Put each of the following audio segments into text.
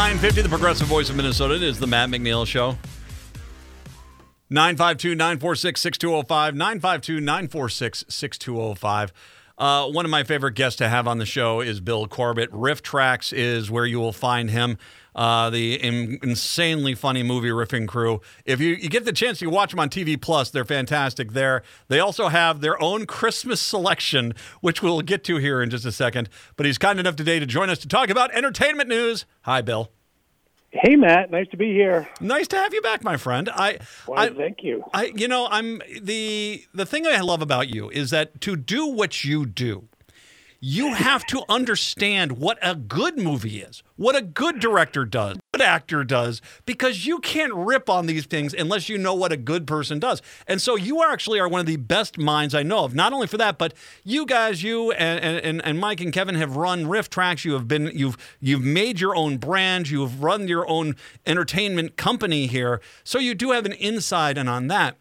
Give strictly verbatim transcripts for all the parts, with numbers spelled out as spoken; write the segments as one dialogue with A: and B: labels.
A: nine fifty, the Progressive Voice of Minnesota. It is the Matt McNeil Show. nine five two, nine four six, six two zero five, nine five two, nine four six, six two zero five. Uh, one of my favorite guests to have on the show is Bill Corbett. Riff Tracks is where you will find him. Uh, the in, insanely funny movie riffing crew. If you, you get the chance, you watch them on T V Plus. They're fantastic there. They also have their own Christmas selection, which we'll get to here in just a second. But he's kind enough today to join us to talk about entertainment news. Hi, Bill.
B: Hey, Matt. Nice to be here.
A: Nice to have you back, my friend. I,
B: well,
A: I
B: thank you.
A: I, you know, I'm the the thing I love about you is that to do what you do, you have to understand what a good movie is, what a good director does, what an actor does, because you can't rip on these things unless you know what a good person does. And so you are actually are one of the best minds I know of. Not only for that, but you guys, you and, and, and Mike and Kevin have run Riff Tracks. You have been, you've you've made your own brand. You have run your own entertainment company here. So you do have an inside and on that.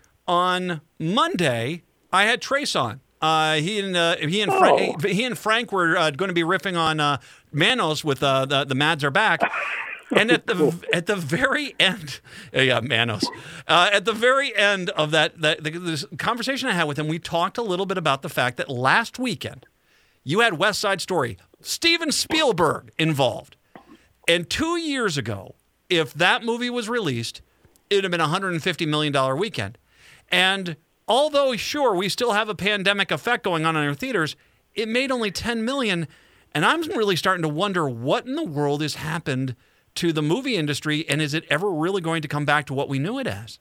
A: On Monday, I had Trace on. Uh, he and uh, he and Fra-
B: oh.
A: he and Frank were uh, going to be riffing on uh, Manos with uh, the the Mads are back, and at the at the very end, uh, yeah, Manos. Uh, at the very end of that that the, this conversation I had with him, we talked a little bit about the fact that last weekend you had West Side Story, Steven Spielberg involved, and two years ago, if that movie was released, it would have been a one hundred fifty million dollars weekend, and although, sure, we still have a pandemic effect going on in our theaters, it made only ten million dollars. And I'm really starting to wonder what in the world has happened to the movie industry, and is it ever really going to come back to what we knew it as?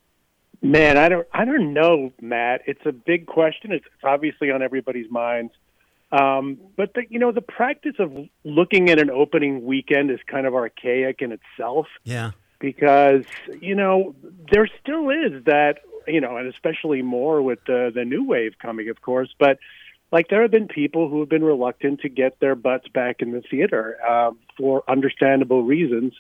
B: Man, I don't I don't know, Matt. It's a big question. It's obviously on everybody's minds. Um, but, the, you know, the practice of looking at an opening weekend is kind of archaic in itself.
A: Yeah.
B: Because, you know, there still is that, you know, and especially more with the, the new wave coming, of course. But, like, there have been people who have been reluctant to get their butts back in the theater uh, for understandable reasons.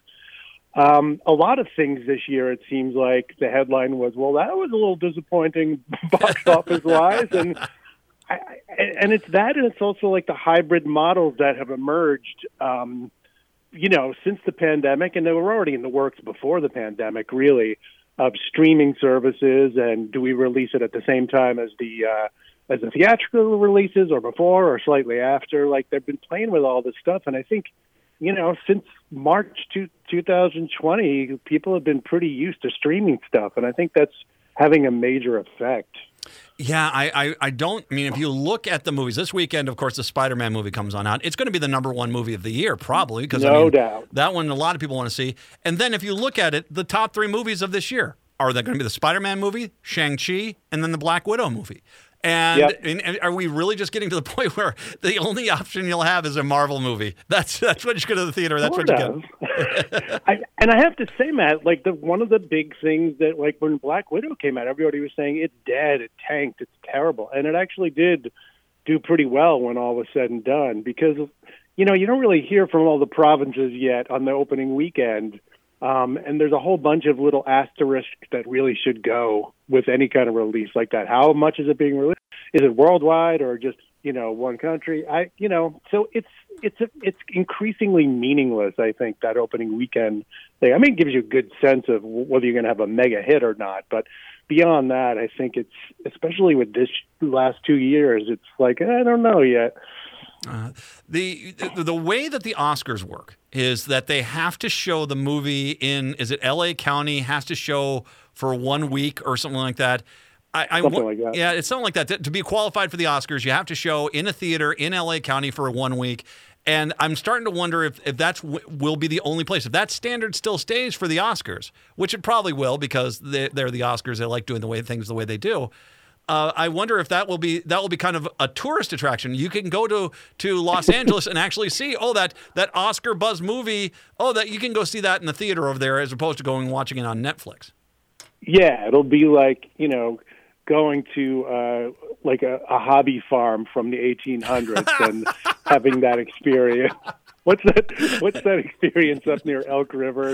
B: Um, a lot of things this year, it seems like the headline was, well, that was a little disappointing box office-wise. And, I, and it's that, and it's also, like, the hybrid models that have emerged, um, you know, since the pandemic, and they were already in the works before the pandemic, really, of streaming services, and do we release it at the same time as the uh, as the theatrical releases, or before, or slightly after? Like, they've been playing with all this stuff, and I think, you know, since March two, twenty twenty, people have been pretty used to streaming stuff, and I think that's having a major effect.
A: Yeah, I, I, I don't, I mean, if you look at the movies, this weekend, of course, the Spider-Man movie comes on out. It's going to be the number one movie of the year, probably. Because,
B: no
A: I mean,
B: doubt.
A: That one a lot of people want to see. And then if you look at it, the top three movies of this year are they going to be the Spider-Man movie, Shang-Chi, and then the Black Widow movie. And,
B: yep.
A: and, and are we really just getting to the point where the only option you'll have is a Marvel movie? That's that's what you go to the theater. That's
B: sort
A: what you
B: get. I, and I have to say, Matt, like the one of the big things that, like when Black Widow came out, everybody was saying it's dead, it tanked, it's terrible, and it actually did do pretty well when all was said and done. Because you know you don't really hear from all the provinces yet on the opening weekend. Um, and there's a whole bunch of little asterisks that really should go with any kind of release like that. How much is it being released? Is it worldwide or just, you know, one country? I, you know, so it's it's a, it's increasingly meaningless, I think, that opening weekend thing. I mean, it gives you a good sense of whether you're going to have a mega hit or not. But beyond that, I think it's, especially with this last two years, it's like, I don't know yet.
A: Uh, the the way that the Oscars work is that they have to show the movie in, is it L A County, has to show for one week or something like that. I, I,
B: something like that.
A: Yeah, it's something like that. To, to be qualified for the Oscars, you have to show in a theater in L A County for one week. And I'm starting to wonder if, if that's w- will be the only place. If that standard still stays for the Oscars, which it probably will because they, they're the Oscars, they like doing the way things the way they do. Uh, I wonder if that will be that will be kind of a tourist attraction. You can go to, to Los Angeles and actually see, oh, that that Oscar buzz movie. Oh, that you can go see that in the theater over there as opposed to going and watching it on Netflix.
B: Yeah, it'll be like, you know, going to uh, like a, a hobby farm from the eighteen hundreds and having that experience. What's that? What's that experience up near Elk River?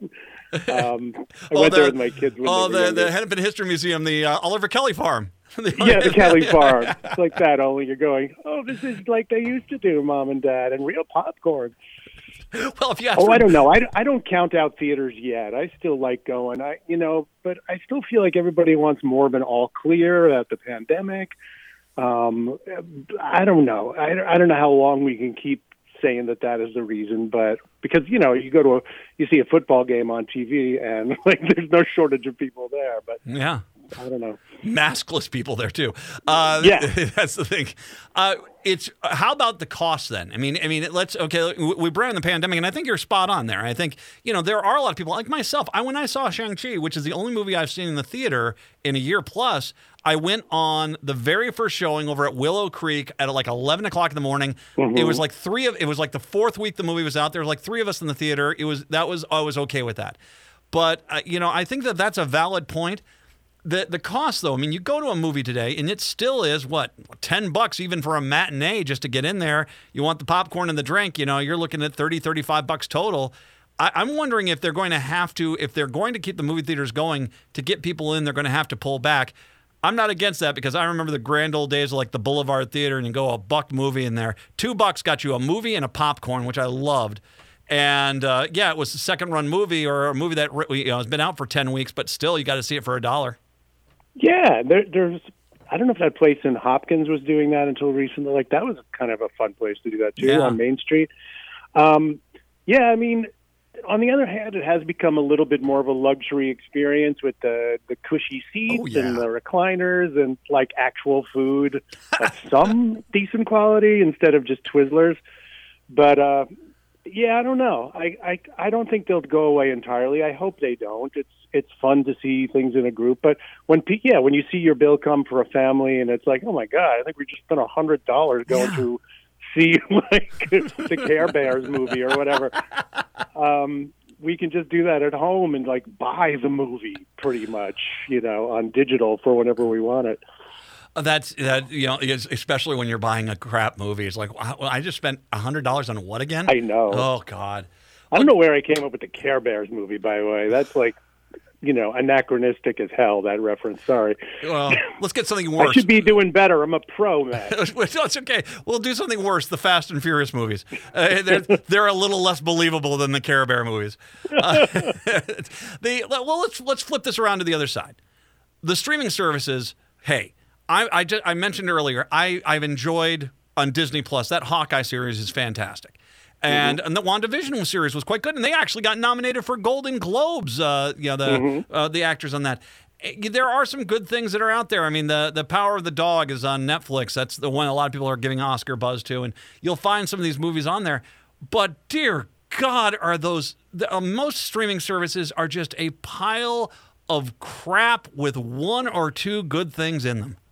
B: Um, I
A: oh,
B: went
A: the,
B: there with my kids. When
A: oh,
B: they were
A: the, the Hennepin History Museum, the uh, Oliver Kelly Farm.
B: Yeah, the Kelly Farm. It's like that, only you're going, oh, this is like they used to do, Mom and Dad, and real popcorn.
A: Well, if you ask
B: Oh,
A: for,
B: I don't know. I, I don't count out theaters yet. I still like going. I you know, but I still feel like everybody wants more of an all clear about the pandemic. Um, I don't know. I, I don't know how long we can keep saying that that is the reason, but because you know you go to a you see a football game on T V and like there's no shortage of people there. But
A: yeah.
B: I don't know.
A: Maskless people there too. Uh,
B: yeah,
A: that's the thing. Uh, it's how about the cost then? I mean, I mean, let's okay. We we bring in the pandemic, and I think you're spot on there. I think you know there are a lot of people like myself. I when I saw Shang-Chi, which is the only movie I've seen in the theater in a year plus, I went on the very first showing over at Willow Creek at like eleven o'clock in the morning. Mm-hmm. It was like three of it was like the fourth week the movie was out. There was like three of us in the theater. It was that was I was okay with that. But uh, you know, I think that that's a valid point. The the cost, though, I mean, you go to a movie today, and it still is, what, ten bucks even for a matinee just to get in there. You want the popcorn and the drink, you know, you're looking at thirty, thirty-five bucks total. I, I'm wondering if they're going to have to, if they're going to keep the movie theaters going to get people in, they're going to have to pull back. I'm not against that because I remember the grand old days of like the Boulevard Theater and you go a buck movie in there. Two bucks got you a movie and a popcorn, which I loved. And, uh, yeah, it was a second-run movie or a movie that you know, has been out for ten weeks, but still you got to see it for a dollar.
B: Yeah, there, there's. I don't know if that place in Hopkins was doing that until recently. Like that was kind of a fun place to do that too, yeah. on Main Street. Um, yeah, I mean, on the other hand, it has become a little bit more of a luxury experience with the the cushy seats oh, yeah. and the recliners and like actual food of some decent quality instead of just Twizzlers. But uh, yeah, I don't know. I, I I don't think they'll go away entirely. I hope they don't. It's it's fun to see things in a group, but when yeah, when you see your bill come for a family and it's like, oh my god, I think we just spent a hundred dollars going yeah. to see like the Care Bears movie or whatever. Um, we can just do that at home and like buy the movie pretty much, you know, on digital for whenever we want it.
A: That's that you know, especially when you're buying a crap movie. It's like, wow, I just spent a hundred dollars on what again?
B: I know.
A: Oh God.
B: I don't know where I came up with the Care Bears movie. By the way, that's like. You know, anachronistic as hell, that reference. Sorry.
A: Well, let's get something worse.
B: I should be doing better. I'm a pro, man.
A: No, it's okay. We'll do something worse. The Fast and Furious movies. Uh, they're, they're a little less believable than the Care Bear movies. Uh, the, well, let's let's flip this around to the other side. The streaming services, hey, I, I, just, I mentioned earlier, I, I've enjoyed on Disney Plus, that Hawkeye series is fantastic. And, mm-hmm. and the WandaVision series was quite good, and they actually got nominated for Golden Globes. Uh, you know, the mm-hmm. uh, the actors on that. There are some good things that are out there. I mean, the the Power of the Dog is on Netflix. That's the one a lot of people are giving Oscar buzz to, and you'll find some of these movies on there. But dear God, are those the, uh, most streaming services are just a pile of crap with one or two good things in them.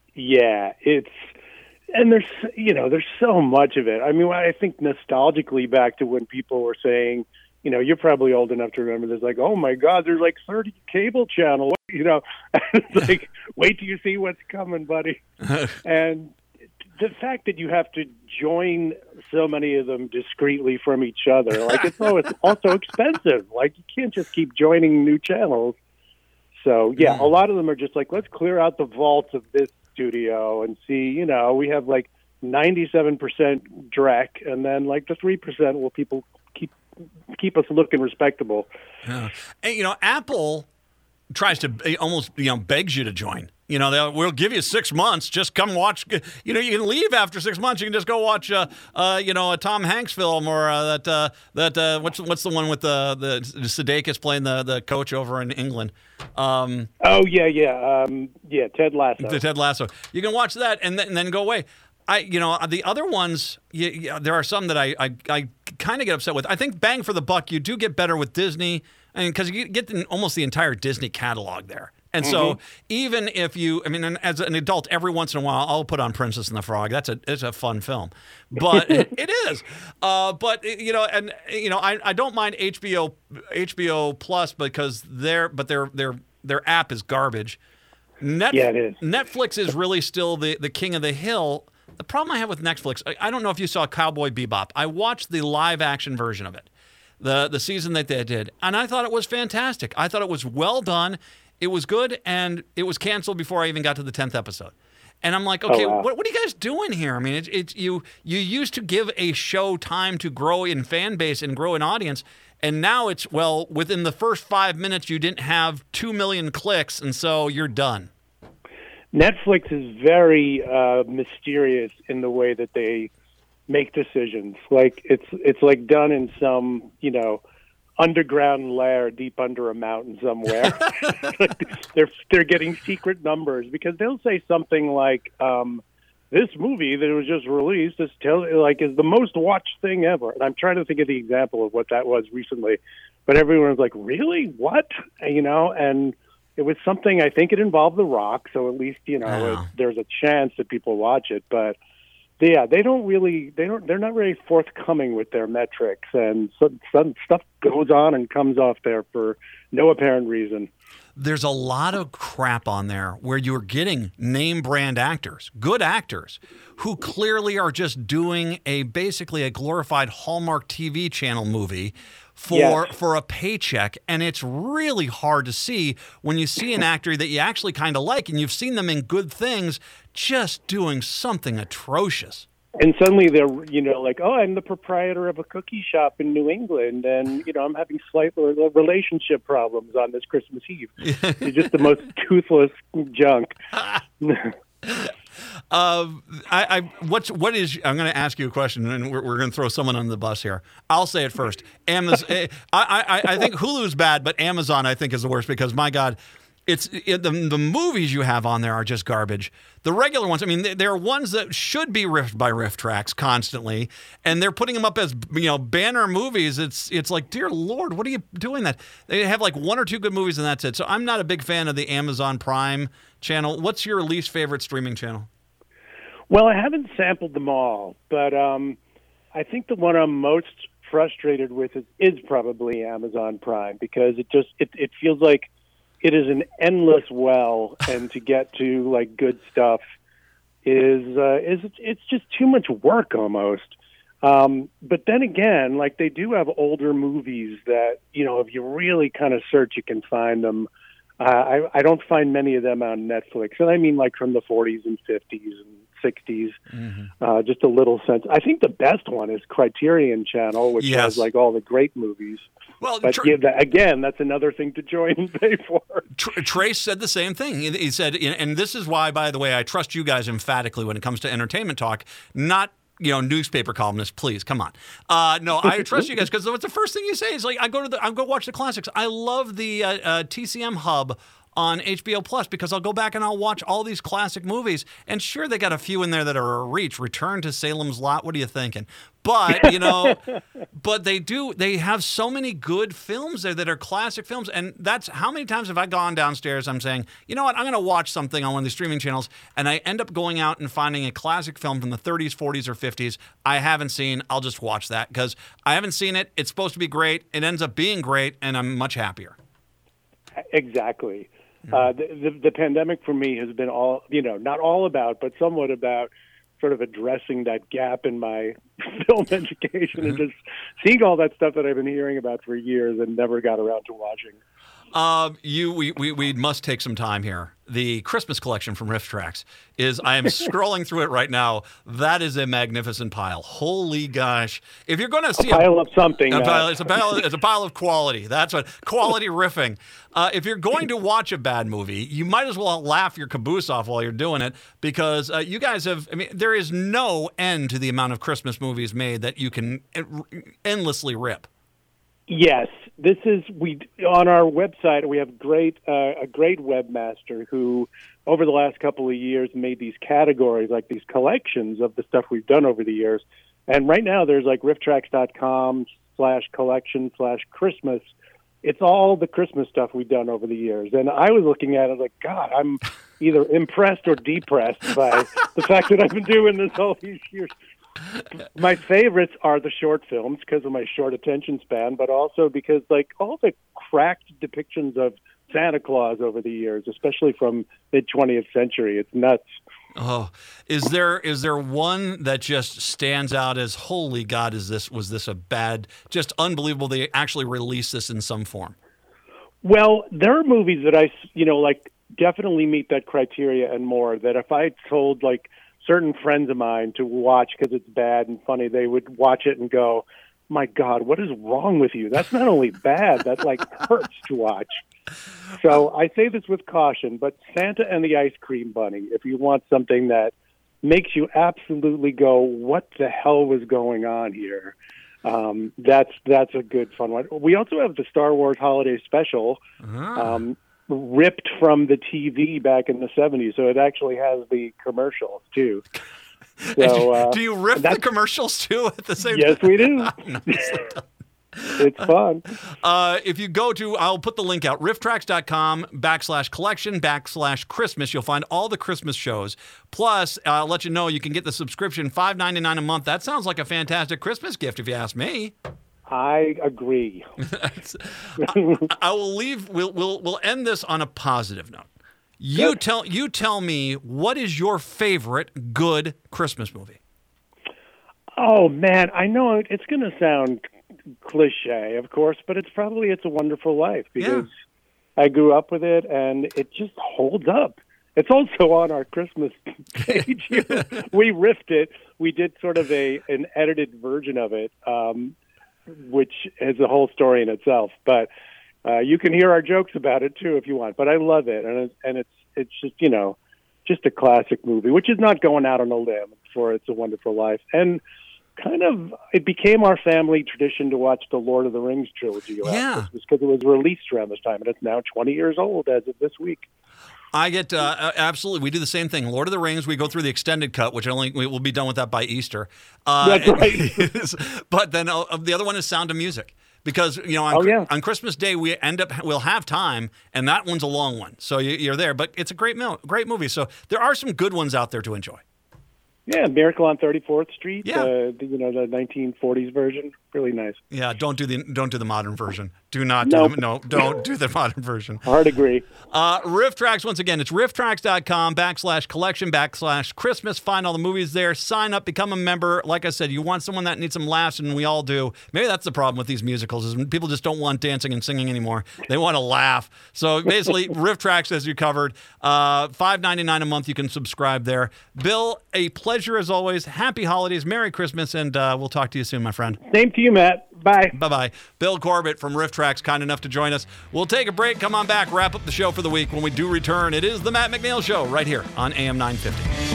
B: Yeah, it's. And there's, you know, there's so much of it. I mean, I think nostalgically back to when people were saying, you know, you're probably old enough to remember this, like, oh my God, there's like thirty cable channels, you know, it's like, wait till you see what's coming, buddy. And the fact that you have to join so many of them discreetly from each other, like, it's, oh, it's also expensive. Like, you can't just keep joining new channels. So, yeah, a lot of them are just like, let's clear out the vaults of this studio and see, you know, we have like ninety-seven percent direct, and then like the three percent will people keep keep us looking respectable.
A: Yeah. And, you know, Apple tries to almost, you know, begs you to join. You know, they'll, we'll give you six months. Just come watch. You know, you can leave after six months. You can just go watch, uh, uh, you know, a Tom Hanks film or uh, that uh, that uh, what's what's the one with the the Sudeikis playing the, the coach over in England. Um,
B: oh yeah, yeah, um, yeah. Ted Lasso.
A: The Ted Lasso. You can watch that and then, and then go away. I, you know, the other ones, you, you, there are some that I, I, I kind of get upset with. I think bang for the buck, you do get better with Disney, and because you get the, almost the entire Disney catalog there. And mm-hmm. so even if you, I mean, as an adult, every once in a while, I'll put on Princess and the Frog. That's a it's a fun film, but it, it is. Uh, but you know, and you know, I, I don't mind H B O H B O Plus because their but their their their app is garbage. Net,
B: yeah, it is.
A: Netflix is really still the the king of the hill. The problem I have with Netflix, I, I don't know if you saw Cowboy Bebop. I watched the live action version of it, the the season that they did, and I thought it was fantastic. I thought it was well done. It was good, and it was canceled before I even got to the tenth episode. And I'm like, okay,
B: Oh, wow.
A: what, what are you guys doing here? I mean, it's it's you you used to give a show time to grow in fan base and grow in audience, and now it's, well, within the first five minutes you didn't have two million clicks, and so you're done.
B: Netflix is very uh, mysterious in the way that they make decisions. Like it's it's like done in some, you know, underground lair deep under a mountain somewhere. they're they're getting secret numbers because they'll say something like, um, "This movie that was just released is tell like is the most watched thing ever." And I'm trying to think of the example of what that was recently, but everyone's like, "Really? What?" You know, and it was something. I think it involved The Rock, so at least you know
A: Oh.
B: it, there's a chance that people watch it, but. Yeah, they don't really. They don't. They're not very forthcoming with their metrics, and some, some stuff goes on and comes off there for no apparent reason.
A: There's a lot of crap on there where you're getting name brand actors, good actors, who clearly are just doing a basically a glorified Hallmark T V channel movie for
B: Yes.
A: for a paycheck, and it's really hard to see when you see an actor that you actually kind of like and you've seen them in good things just doing something atrocious.
B: And suddenly they're, you know, like, oh, I'm the proprietor of a cookie shop in New England, and you know, I'm having slight re- relationship problems on this Christmas Eve. It's just the most toothless junk.
A: Uh, I, I what's what is I'm going to ask you a question, and we're, we're going to throw someone on the bus here. I'll say it first. Amazon. I, I I think Hulu's bad, but Amazon I think is the worst because my God, it's it, the the movies you have on there are just garbage. The regular ones, I mean, there are ones that should be riffed by riff tracks constantly, and they're putting them up as you know banner movies. It's it's like, dear Lord, what are you doing that? They have like one or two good movies and that's it. So I'm not a big fan of the Amazon Prime channel. What's your least favorite streaming channel?
B: Well, I haven't sampled them all, but um, I think the one I'm most frustrated with is, is probably Amazon Prime because it just it, it feels like it is an endless well, and to get to like good stuff is uh, is it's just too much work almost. Um, but then again, like they do have older movies that you know if you really kind of search, you can find them. Uh, I, I don't find many of them on Netflix, and I mean like from the forties and fifties and sixties. Mm-hmm. Uh, just a little sense. I think the best one is Criterion Channel, which
A: Yes.
B: has like all the great movies.
A: Well,
B: But
A: tr-
B: yeah, that, again, that's another thing to join and pay for.
A: Tr- Trace said the same thing. He, he said, and this is why, by the way, I trust you guys emphatically when it comes to entertainment talk, not you know newspaper columnists. Please, come on. Uh, no, I trust you guys because what's the first thing you say is like, I go to the, I go watch the classics. I love the uh, uh, T C M hub on H B O Plus because I'll go back and I'll watch all these classic movies. And sure, they got a few in there that are a reach. Return to Salem's Lot. What are you thinking? But, you know, but they do, they have so many good films there that are classic films. And that's how many times have I gone downstairs? I'm saying, you know what? I'm going to watch something on one of these streaming channels. And I end up going out and finding a classic film from the thirties, forties, or fifties I haven't seen. I'll just watch that because I haven't seen it. It's supposed to be great. It ends up being great. And I'm much happier.
B: Exactly. Uh, the, the, the pandemic for me has been all, you know, not all about, but somewhat about sort of addressing that gap in my film education and just seeing all that stuff that I've been hearing about for years and never got around to watching.
A: Uh, you, we, we, we must take some time here. The Christmas collection from Riff Tracks is, I am scrolling through it right now. That is a magnificent pile. Holy gosh. If you're going to see
B: a pile of something.
A: A pile,
B: uh,
A: it's, a pile, it's a pile of quality. That's what, quality riffing. Uh, if you're going to watch a bad movie, you might as well laugh your caboose off while you're doing it because uh, you guys have, I mean, there is no end to the amount of Christmas movies made that you can endlessly rip.
B: Yes, this is we on our website. We have great uh, a great webmaster who, over the last couple of years, made these categories, like these collections of the stuff we've done over the years. And right now, there's like rifftracks dot com slash collection slash Christmas. It's all the Christmas stuff we've done over the years. And I was looking at it like, God, I'm either impressed or depressed by the fact that I've been doing this all these years. My favorites are the short films because of my short attention span, but also because like all the cracked depictions of Santa Claus over the years, especially from mid twentieth century, it's nuts.
A: Oh, is there is there one that just stands out as holy God? Is this was this a bad, just unbelievable? They actually released this in some form.
B: Well, there are movies that I, you know, like definitely meet that criteria and more. That if I told like certain friends of mine to watch because it's bad and funny, they would watch it and go, "My God, what is wrong with you? That's not only bad, that like hurts to watch." So I say this with caution, but Santa and the Ice Cream Bunny, if you want something that makes you absolutely go, "What the hell was going on here?" Um, that's that's a good fun one. We also have the Star Wars Holiday Special,
A: Ah.
B: um, ripped from the T V back in the seventies, so it actually has the commercials too. So, uh,
A: do you rip the commercials too at the same
B: yes,
A: time?
B: we do.
A: Nicely done.
B: It's fun.
A: Uh, if you go to, I'll put the link out, rifftracks.com backslash collection backslash Christmas. You'll find all the Christmas shows. Plus, I'll let you know you can get the subscription five ninety-nine a month. That sounds like a fantastic Christmas gift if you ask me.
B: I agree.
A: I, I will leave, we'll, we'll, we'll end this on a positive note. You
B: Good.
A: tell, you tell me, what is your favorite good Christmas movie?
B: Oh, man, I know it's going to sound cliche, of course, but it's probably It's a Wonderful Life because yeah. I grew up with it and it just holds up. It's also on our Christmas page. We riffed it. We did sort of a an edited version of it, um, which is a whole story in itself. But uh, you can hear our jokes about it too if you want. But I love it, and it's, and it's it's just you know just a classic movie, which is not going out on a limb for It's a Wonderful Life. And kind of, it became our family tradition to watch the Lord of the Rings trilogy around
A: Yeah.
B: Christmas because it was released around this time, and it's now twenty years old as of this week.
A: I get uh, absolutely. We do the same thing. Lord of the Rings. We go through the extended cut, which only we will be done with that by Easter. Uh,
B: That's right.
A: But then uh, the other one is Sound of Music, because you know on,
B: Oh, yeah.
A: on Christmas Day we end up we'll have time, and that one's a long one, so you, you're there. But it's a great mil- great movie. So there are some good ones out there to enjoy.
B: Yeah, Miracle on thirty-fourth Street.
A: Yeah.
B: Uh, the, you know, the nineteen forties version. Really nice.
A: Yeah, don't do the don't do the modern version. Do not do
B: Nope.
A: the, no, don't do the modern version.
B: Hard agree.
A: Uh, Riff Tracks, once again, it's rifftracks.com backslash collection backslash Christmas. Find all the movies there. Sign up, become a member. Like I said, you want someone that needs some laughs, and we all do. Maybe that's the problem with these musicals, is people just don't want dancing and singing anymore. They want to laugh. So basically, Riff Tracks, as you covered, uh, five ninety-nine a month. You can subscribe there. Bill, a pleasure as always. Happy holidays. Merry Christmas, and uh, we'll talk to you soon, my friend.
B: Same to you, Matt. Bye.
A: Bye-bye. Bill Corbett from Riff Tracks, kind enough to join us. We'll take a break, come on back, wrap up the show for the week. When we do return, it is the Matt McNeil Show right here on A M nine fifty.